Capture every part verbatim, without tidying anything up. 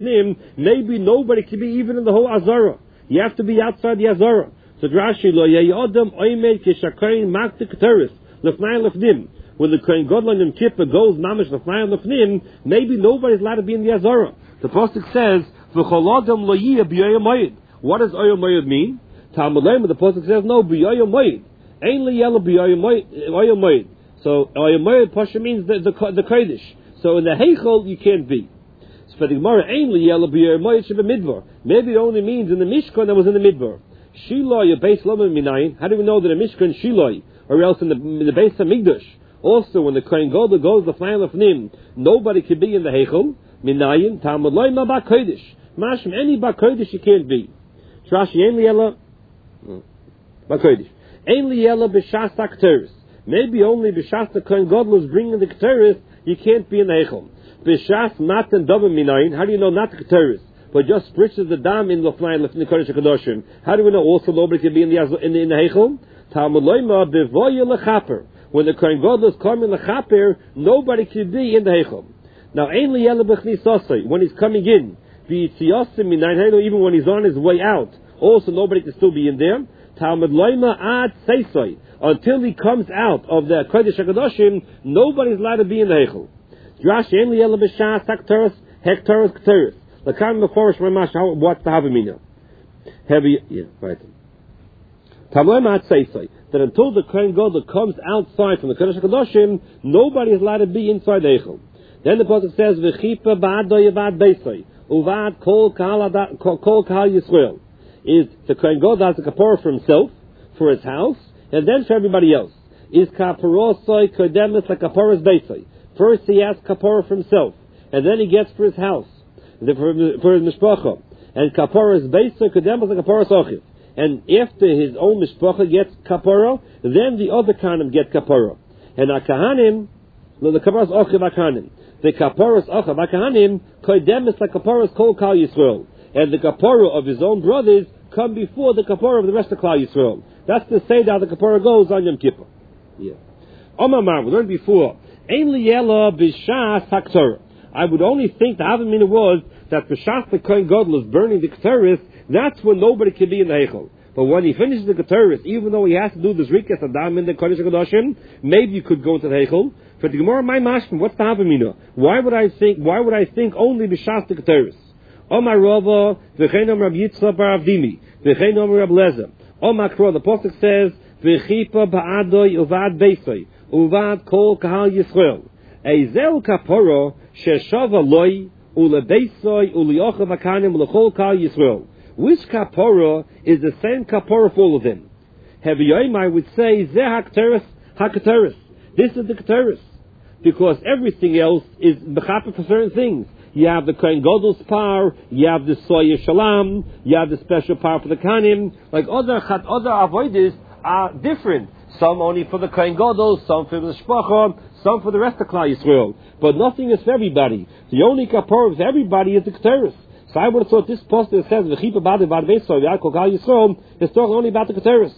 lefnim, maybe nobody can be even in the whole Azara. You have to be outside the Azara. So Rashi lo yeyodam oimed kishakayin makti keteris lefnai lefnim. When the Kohen Gadol on Yom Kippur goes mamish lefnai lefnim, maybe nobody's allowed to be in the Azara. The pasuk says v'cholodam lo yiyah b'yoyim moed. What does oyom moed mean? Talmud Lema, the pasuk says no b'yoyim moed. Ein liyelo b'yoyim moed. So oyom moed pasha means the the, the kodesh. So in the Heichel you can't be. So for the Gemara, Ein liyelo b'yoyim moed sheba midbar. Maybe it only means in the Mishkan that was in the midbar. Shiloh base lama minayin. How do we know that a Mishkan Shiloh, or else in the in the base of Migdash? Also, when the Kohen Gadol goes the flying lefnim, nobody can be in the Heichel minayin. Talmud Lema ba kodesh. Mashim any ba kodesh you can't be. Trashi ein liyelo ba kodesh. Ein liyelo b'shas hakteris. Maybe only b'shas the Kohen Gadol is bringing the keteris. You can't be in the Heichel. B'shas matan davar minayin. How do you know not the keteris? But just spritches the dam in lefnai lefnei kodesh hakadoshim. How do we know also nobody can be in the in the, in the Heichel? Talmud Lema bevoya lechaper. When the Kohen Gadol is coming lechaper, nobody can be in the Heichel. Now ein liyelo b'chnisasei. When he's coming in, b'yitziyasim minayin, even when he's on his way out, also nobody can still be in there. Talmud Lema ad seisei. Until he comes out of the kodesh hakadoshim, nobody's allowed to be in the Heichel. Rashi ein liyelo b'shas hakteris hekteris keteris. The kind of forest Ramash, what's the Havamina? Heavy, yeah, right. Tamlema say say that until the Kohen Gadol comes outside from the Kodesh HaKadoshim, nobody is allowed to be inside the Eichel. Then the pasuk says, "V'chipa ba'ado yavad beisay uvad kol kahal kol kahal Yisrael." Is the Kohen Gadol has a kapara for himself, for his house, and then for everybody else. Is kaparosay kodemis like kaparas beisay. First he has kapara for himself, and then he gets for his house. For, for his mishpacha, and kapara is based on kedem as a kapara sochiv. And after his own mishpacha gets kapara, then the other kahanim get kapara. And a kahanim, no, the kapara is ochiv akahanim. The kapara is ochiv akahanim. Kedem is like kapara is kol kal Yisrael, and the kapara of his own brothers come before the kapara of the rest of Klal Yisrael. That's the say how the kapara goes on Yom Kippur. Yeah. Omar, we learned before. Ein liyelo b'shas haktorah. I would only think the Havamina was that b'shas the Kohen Gadol is burning the keteris, that's when nobody can be in the Heichel. But when he finishes the keteris, even though he has to do this rikas adam in the Kodesh HaKadoshim, maybe you could go into the Heichel. For the Gemara, my mashkim, what's the Havamina? Why would I think? Why would I think only b'shas the keteris? Omar Rava, v'chein Omar Rab Yitzchak bar Avdimi, v'chein Omar Rab Lezer. Omar Kro, the pasuk says, v'chipa ba'adoi uvad beisai, uvad kol kahal Yisrael. Eizel kaporo sheshava loy ulebeisoi uliochav akanim ulechol kal Yisrael. Which kaporo is the same kaporo for all of them? Heviyoim, I would say zeh hakteris hakteris. This is the keteris, because everything else is mechaper for certain things. You have the Kohen Gadol's power, you have the soya shalam, you have the special power for the kanim. Like other other avoiders are different. Some only for the Kohen Gadol, some for the shpacha, some for the rest of Klal Yisrael. But nothing is for everybody. The only kapor of everybody is the keteris. So I would have thought this post that says v'chipa b'ad b'ad v'esov ya'kol Klal Yisrael is talking only about the keteris.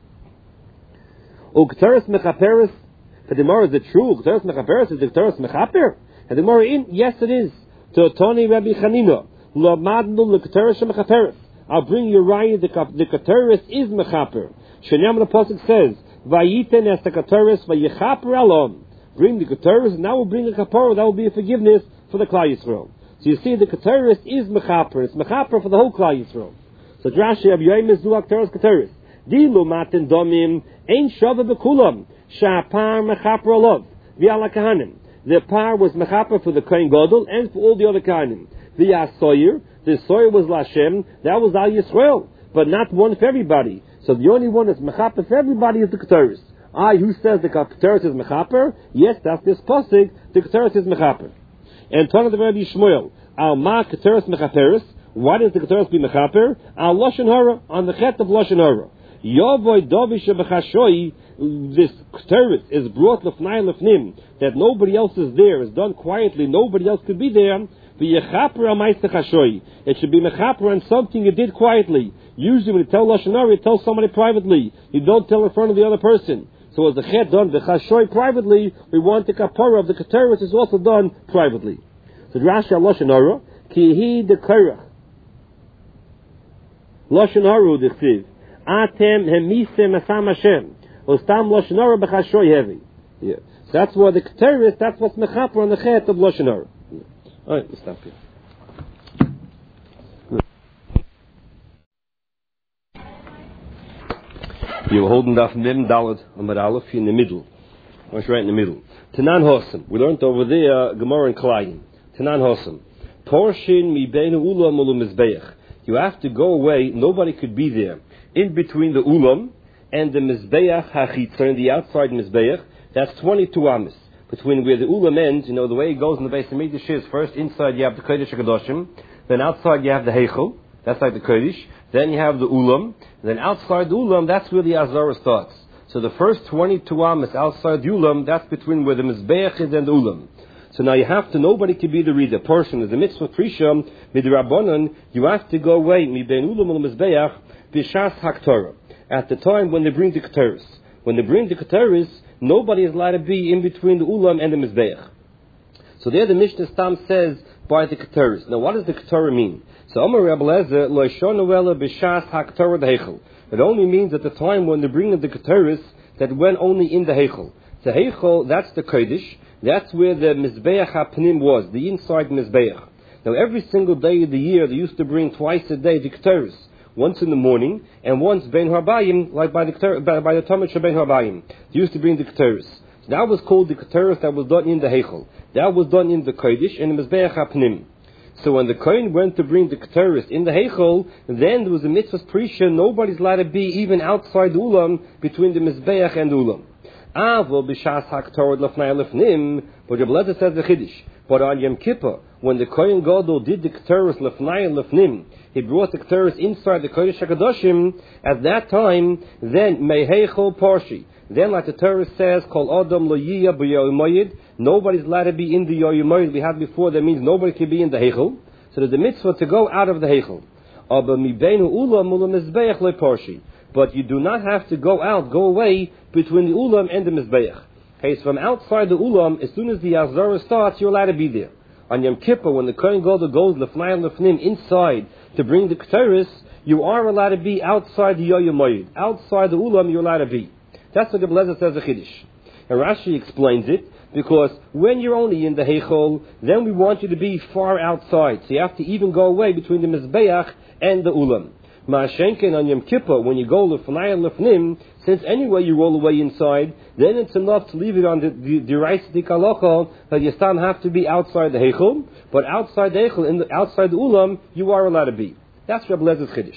O keteris mechaperis. For the Gemara, is it true? Keteris mechaperis is the keteris mechaper? And the Gemara in, yes it is. To Toni Rabbi Chanina, lo madnu le keteris mechaperis. I'll bring you right. The the keteris is mechaper. Shenyam the pasuk says, "Vayiten es the keteris vayichaper alon." Bring the keteris, and now we'll bring a kapara. That will be a forgiveness for the Klal Yisrael. So you see, the keteris is mechaper. It's mechaper for the whole Klal Yisrael. So Rashi Abiyayim is duak keteris keteris. Dilu matin domim ein shava bekulam shapar mechaper alav v'ala kahanim. The par was mechaper for the Kohen Gadol and for all the other kahanim. The asoyer, the soyer was Lashem. That was Al Yisrael, but not one for everybody. So the only one that's mechaper for everybody is the keteris. I, who says the keteris is mechaper? Yes, that's this pasuk. The keteris is mechaper. And Tana the Rabbi Shmuel, al ma keteris mechaperis. Why does the keteris be mechaper? Al lashon hara, on the chet of lashon hara. Yovoy dovish b'chashoi. This keteris is brought lefnai lefnim, that nobody else is there. Is done quietly. Nobody else could be there. V'yechaper al ma'aseh chashoi. It should be mechaper on something you did quietly. Usually when you tell lashon hara, you tell somebody privately. You don't tell in front of the other person. So as the chet done the chashoy privately, we want the kapara of the keteris is also done privately. So Rashi al lashon hara ki hi de korach. Lashon haru dichtiv. Atem hemisem asam Hashem. Ostam lashon haru b'chashoy heavy. Yeah. So that's why the Keteris, that's what's mechaper on the chet of lashon haru. Yeah. All right, let's stop here. You're holding Daf Mem Daled Amud Aleph in the middle. What's right in the middle? Tanan Hosam. We learned over there Gemara and Klayim. Tanan Hosam. Porshin mi beinu ulam ulu mizbeach. You have to go away. Nobody could be there. In between the ulam and the mizbeach hachitzer, the outside mizbeach, that's twenty-two amas. Between where the ulam ends, you know, the way it goes in the base of Mikdash is first inside you have the Kodesh HaKadoshim, then outside you have the Heichel. That's like the Kodesh. Then you have the Ulam. Then outside the Ulam, that's where the Azara starts. So the first twenty-two amas outside the Ulam, that's between where the Mizbeach is and the Ulam. So now you have to, nobody can be the reader. Portion is the mitzvah Prisha, midrabanan, you have to go away, mi bein Ulam and Mizbeach, b'shas haktorah. At the time when they bring the Keteris. When they bring the Keteris, nobody is allowed to be in between the Ulam and the Mizbeach. So there the Mishnah Stam says, by the Keteris. Now what does the Keterah mean? So Amar Rabbi Lezer, lo shonu b'shas haktorah dehechel. It only means at the time when they bring in the Keteris, that went only in the Heichel. The Heichel, that's the Kodesh, that's where the Mizbeach HaPnim was, the inside Mizbeach. Now every single day of the year, they used to bring twice a day the Keteris. Once in the morning, and once Ben Harbayim, like by the by, by the Talmud Sheben Harbayim. They used to bring the Keteris. So that was called the Keteris that was done in the Heichel. That was done in the Kodesh, and the Mizbeach HaPnim. So when the Kohen went to bring the Keteris in the Heichel, then there was a mitzvah Prisha, nobody's allowed to be even outside the Ulam, between the Mizbeach and the Ulam. Avo b'shas haktorah lefnei lefnim, but Rabbi Lezer says the Chiddush. But on Yom Kippur, when the Kohen Gadol did the Keteris lefnei lefnim, he brought the Keteris inside the Kodesh HaKadoshim, at that time, then meheichel parshi. Then, like the Torah says, Kol Adam lo yiyah b'yoyim, nobody's allowed to be in the yoyim we had before. That means nobody can be in the Heichel. So there's a mitzvah to go out of the Heichel. But you do not have to go out, go away between the Ulam and the Mizbeach. Okay, so from outside the Ulam, as soon as the Azara starts, you're allowed to be there. On Yom Kippur, when the Kohen Gadol goes lefnai lefnim inside to bring the Keteris, you are allowed to be outside the yoyim outside the Ulam, you're allowed to be. That's what Rabbi Lezer says the Chiddush. And Rashi explains it, because when you're only in the Heichel, then we want you to be far outside. So you have to even go away between the Mizbeach and the Ulam. Ma'ashenken on Yom Kippur, when you go lefnai lefnim, since anyway you roll away inside, then it's enough to leave it on the Dirais Dikalocha, that you still have to be outside the Heichel, but outside the Heichel, in the, outside the Ulam, you are allowed to be. That's Rabbi Lezer's Chiddush.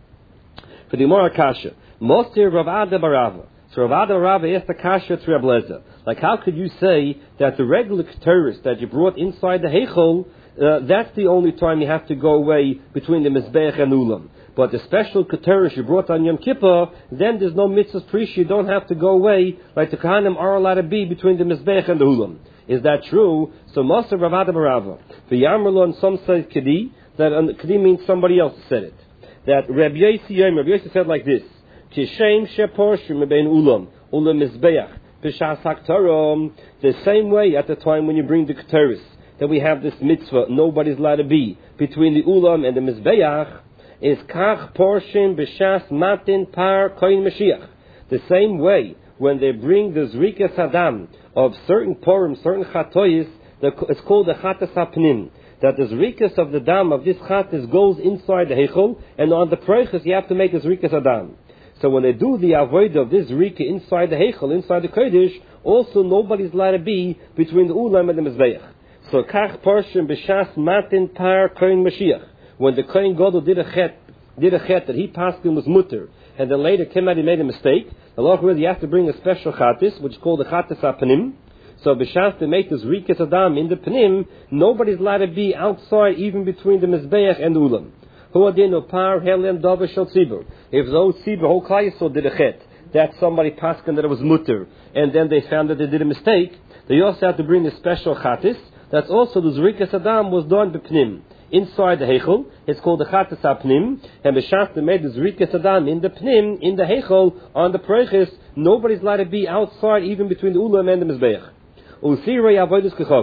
For the Gemara Kasha, Mostir Rav Ada Barava. So Rav Ada Barava asked the Kasha to Rabbi Lezer, like how could you say that the regular Keteris that you brought inside the Heichel, uh, that's the only time you have to go away between the Mizbeach and Ulam. But the special Keteris you brought on Yom Kippur, then there's no mitzvah priest, you don't have to go away, like the Kohanim are allowed to be between the Mizbeach and the Ulam. Is that true? So most of Rav Ada Barava, the Yarmulon, some say Kedi, that um, Kedi means somebody else said it. That Rabbi Yossi Yom, Rabbi Yossi said like this, Tishem sheporshim mebein Ulam, Ulam Mizbeach, B'shas haktorah, the same way at the time when you bring the Keteris, that we have this mitzvah, nobody's allowed to be between the Ulam and the Mizbeach, is kach portion b'shas matin par koin Mashiach. The same way when they bring the zrikas hadam of certain porim, certain chatoyis, it's called the chatas hapnim. That the zrikas of the dam of this chatas goes inside the heichel, and on the preiches you have to make a zrikas hadam. So when they do the avodah of this zrika inside the heichel, inside the kodesh, also nobody's allowed to be between the ulam and the mizbeach. So kach portion b'shas matin par koin Mashiach. When the Kohen Gadol did a chet, did a chet that he passed him was mutter, and then later came out he made a mistake, the law was you have to bring a special chatis, which is called the chatis hapanim. So b'shas to make this rikas adam in the panim, nobody's allowed to be outside, even between the mizbeach and the ulam. Huadinu par helem davar shel tzibur. If those tzibur whole klal did a chet, that somebody passed that it was mutter, and then they found that they did a mistake, they also have to bring a special chatis. That's also the rikas adam was done b'pnim. Inside the Heichel, it's called the Chatas HaPnim, and B'shas they made the Zrikas Adam in the Pnim, in the Heichel, on the Preiches, nobody's allowed to be outside, even between the Ulam and the Mizbeach. Usirei Avodas Kechavim.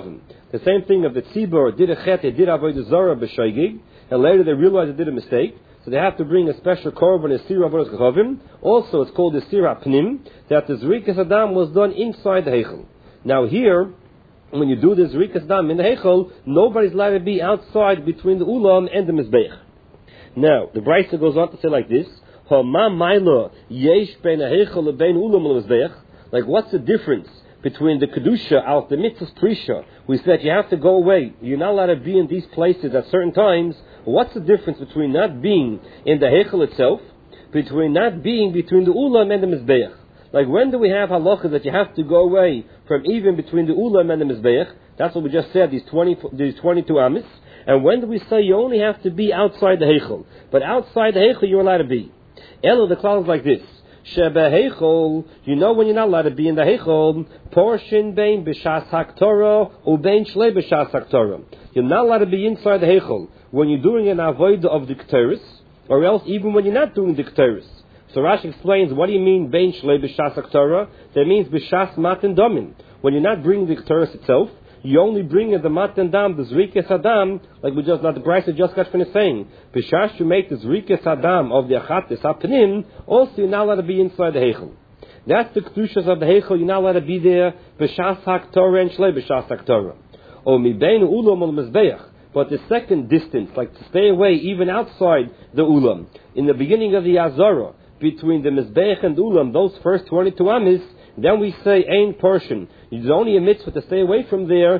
The same thing of the tzibur did a chet, they did avodah zarah b'shoigig, and later they realized they did a mistake, so they have to bring a special korban, a sira avodas kachavim. Also, it's called the sira pnim, that the zrikas adam was done inside the heichel. Now here, when you do the zrikas adam in the heichel, nobody's allowed to be outside between the ulam and the mizbeach. Now, the Brisa goes on to say like this, Ha ma maila yesh ben heichel lebein ulam l'mizbeach. Like, what's the difference between the kedusha out the mitzvah prisha? We said you have to go away. You're not allowed to be in these places at certain times. What's the difference between not being in the heichel itself, between not being between the ulam and the mizbeach? Like, when do we have halachas that you have to go away from even between the ulam and the mizbeach? That's what we just said. These twenty, these twenty-two amis. And when do we say you only have to be outside the heichel? But outside the heichel, you're allowed to be. Elo, the cloud is like this. Shebe heichel, you know when you're not allowed to be in the heichel, portion bein b'shas haktorah, or bein shlei b'shas haktorah. You're not allowed to be inside the heichel when you're doing an avodah of the ketores, or else even when you're not doing the ketores. So Rashi explains, what do you mean bein shlei b'shas haktorah? That means b'shas matan damin. When you're not bringing the ketores itself, you only bring in the matan dam, the zrikes adam, like we just, not the Brisa just got finished saying. B'shash you make the zrikes adam of the achatis hapnim, also you're not allowed to be inside the heichel. That's the kedushas of the heichel, you're not allowed to be there, b'shas haktorah and shlei b'shas haktorah. O mi bein ulam ul mizbeach. But the second distance, like to stay away even outside the ulam, in the beginning of the azara, between the mizbeach and ulam, those first twenty-two amis, then we say ein portion. It's only a mitzvah to stay away from there.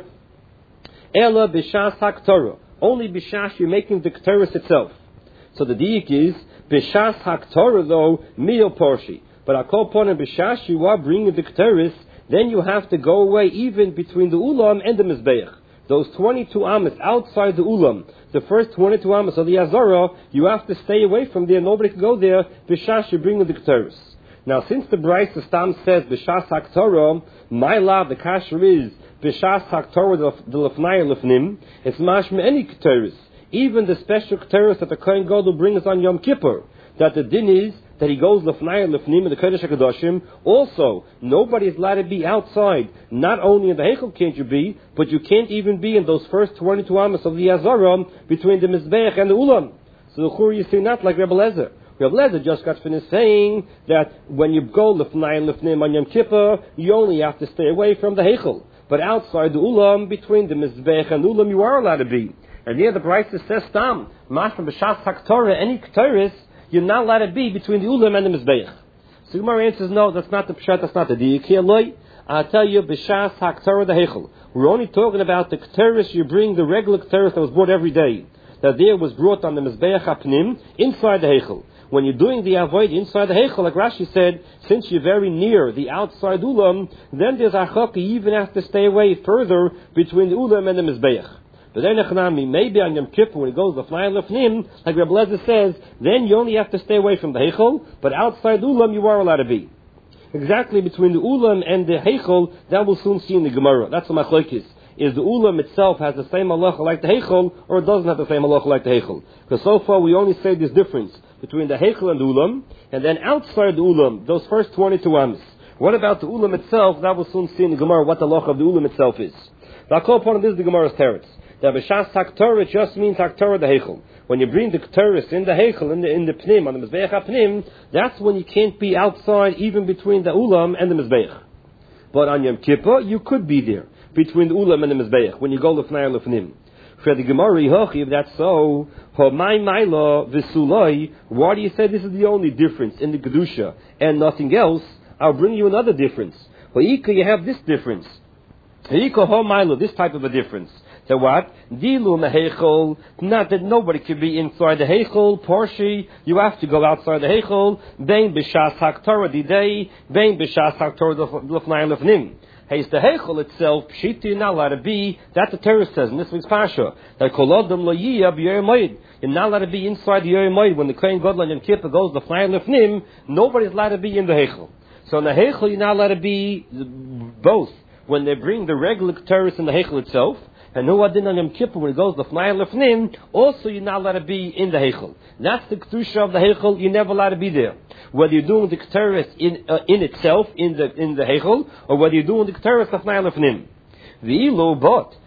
Ela b'shas haktorah. Only b'shas you're making the ketores itself. So the diik is b'shas haktorah though mil porshi. But akol ponim b'shas you are bringing the ketores, then you have to go away even between the ulam and the mizbeach. Those twenty-two amas outside the ulam, the first twenty-two amas of the azara, you have to stay away from there. Nobody can go there. B'shas you bring the ketores. Now, since the Brisa Stam says b'shas haktorah, my love, the kasher is b'shas haktorah the lefnai lefnim. It's mashma any ketores, even the special ketores that the Kohen Gadol brings on Yom Kippur. That the din is that he goes lefnai lefnim in the Kodesh Hakadoshim. Also, nobody is allowed to be outside. Not only in the heichel can't you be, but you can't even be in those first twenty-two amas of the azara between the mizbeach and the ulam. So the chur you see not like Rebbe Lezer. Rav Lezer just got finished saying that when you go lefnai and lefnim on Yom Kippur, you only have to stay away from the heichel. But outside the ulam, between the mizbech and ulam, you are allowed to be. And here the Brisa says, "Stam mashma b'shas haktorah, any ketores, you're not allowed to be between the ulam and the mizbech." So Gemara answers, no, that's not the pshat, that's not the diik. I'll tell you, b'shas haktorah the heichel. We're only talking about the ketores you bring, the regular ketores that was brought every day. That there was brought on the mizbech hapnim inside the heichel. When you're doing the avoid inside the heichel, like Rashi said, since you're very near the outside ulam, then there's achak, you even have to stay away further between the ulam and the mizbeach. But then maybe on Yom Kippur when it goes lefnai lefnim, like Rebbe Lezer says, then you only have to stay away from the heichel, but outside ulam you are allowed to be. Exactly between the ulam and the heichel, that we'll soon see in the Gemara. That's the machlokes. Is the ulam itself has the same halacha like the heichel, or it doesn't have the same halacha like the heichel? Because so far we only say this difference between the heichel and the ulam, and then outside the ulam, those first twenty-two ams. What about the ulam itself? That we'll soon see in the Gemara what the halacha of the ulam itself is. The call upon this is the Gemara's teretz. That b'shas haktorah just means haktorah the heichel. When you bring the ketores in the heichel, in the in the pnim, on the mizbeach hapnim, that's when you can't be outside even between the ulam and the mizbeach. But on Yom Kippur, you could be there between the ulam and the mizbeach when you go lefnai lefnim. For the Gemara, if that's so, homai maila v'suloi, why do you say this is the only difference in the kedusha and nothing else? I'll bring you another difference. Ha'ika, you have this difference. Ha'ika homaila, this type of a difference. So what? Dilu meheichel, not that nobody can be inside the heichel, porshi, you have to go outside the heichel, bein b'shas haktorah didei, bein b'shas haktorah lefnai lefnim. Hey, it's the heichel itself, pshita, you're not allowed to be, that the Torah says in this week's Pasha, that kolodam lo yiyah b'yer moed. You're not allowed to be inside the yer moed. When the Kohen Gadol on Yom Kippur goes lefnai lefnim, nobody's allowed to be in the heichel. So in the heichel, you're not allowed to be both. When they bring the regular terrorists in the heichel itself, and who adin on Yom Kippur when it goes lefnai lefnim, also you're not allowed to be in the heichel. That's the kedusha of the heichel. You're never allowed to be there. Whether you're doing the terrorist in uh, in itself in the in the heichel, or whether you're doing the terrorist lefnai lefnim. The ilo but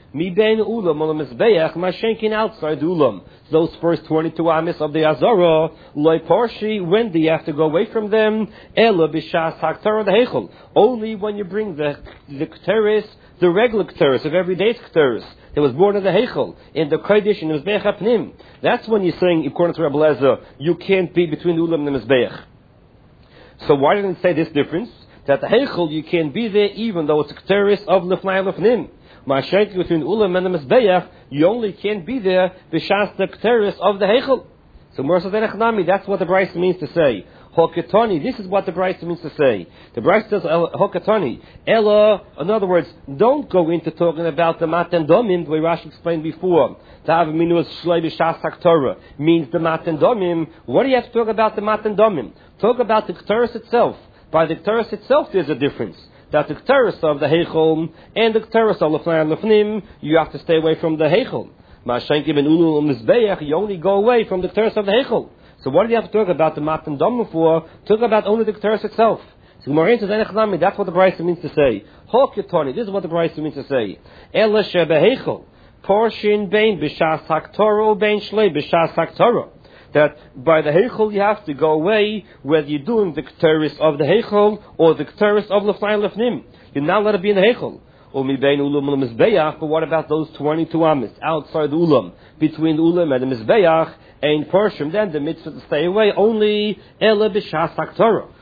Mi ben ulam ol mizbeach mashenkin outside ulam. Those first twenty-two amis of the Azara, loy parshi, when do you have to go away from them? Ela b'shas haktara the heichel. Only when you bring the the kteris, the regular kteris of everyday's kteris that was born in the heichel in the kodesh and the mizbeach hapnim. That's when you're saying, according to Rabbi Lezer, you can't be between the ulam and the mizbeach. So why didn't it say this difference? That the heichel you can't be there even though it's a kteris of lefnai lefnim. Ma'ashenki between ulam and the mizbeach, you only can't be there b'shas the kteris of the heichel. So Morsa Denechnami, that's what the Bryce means to say. Hokatani, this is what the Bryce means to say. The Bryce says Hokatani. Ella, in other words, don't go into talking about the Matan Domim, the way Rashi explained before. To have a minus shlei b'shas haktorah means the Matan Domim. What do you have to talk about the Matan Domim? Talk about the Kteris itself. By the Kteris itself, there's a difference. That the Kteris of the Heichel and the Kteris of Lefnai Lefnim, you have to stay away from the Heichel. Ma'ashenki ben ulu mizbeach, you only go away from the Kteris of the Heichel. So what do you have to talk about the Matan Domim for? Talk about only the Kteris itself. So Gemara says, that's what the Brisa means to say. Hoketoni, this is what the Brisa means to say. Ela shebe Heichel, porshin bein b'shas haktoro bein shlei b'shas haktoro. That by the Heichel you have to go away whether you're doing the Kteris of the Heichel or the Kteris of Lefnai Lefnim. You're not allowed to be in the Heichel. But what about those twenty-two amis outside the Ulam, between the Ulam and the Mizbeach, and Pershim? Then the mitzvah to stay away only Ela b'shas haktara.